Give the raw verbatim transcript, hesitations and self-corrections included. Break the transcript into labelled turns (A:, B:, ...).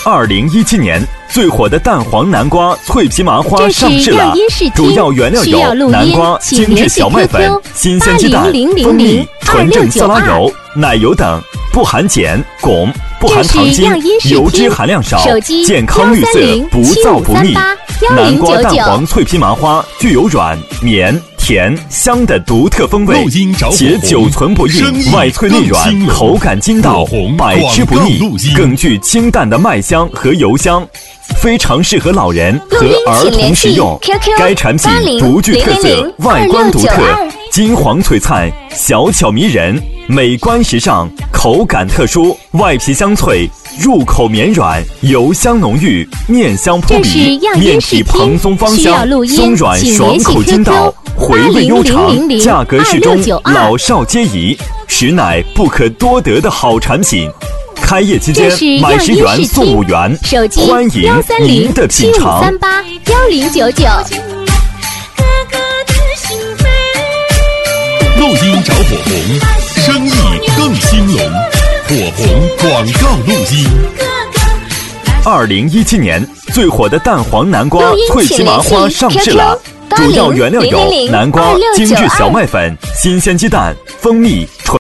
A: 二零一七年最火的蛋黄南瓜脆皮麻花上市了，主要原料有南瓜、精致小麦粉、新鲜鸡蛋、蜂蜜、纯正色拉油、奶油等，不含碱、汞，不含糖精，油脂含量少，健康绿色，不燥不腻。南瓜蛋黄脆皮麻花具有软、绵、甜、香的独特风味，且久存不硬，外脆内软，口感筋道，百吃不腻，更具清淡的麦香和油香，非常适合老人和儿童食用。该产品独具特色，外观独特，金黄璀璨，小巧迷人，美观时尚，口感特殊，外皮香脆，入口绵软，油香浓郁，面香扑鼻，面体蓬松芳香，松软爽口筋道，回味悠长，价格适中，老少皆宜，实乃不可多得的好产品。开业期间买十元送五元，欢迎您的品尝。
B: 三八幺零九九。
C: 录音找火红，生意更兴隆。火红广告录音。
A: 二零一七年最火的蛋黄南瓜脆皮麻花上市了，主要原料有南瓜、精致小麦粉、新鲜鸡蛋、蜂蜜、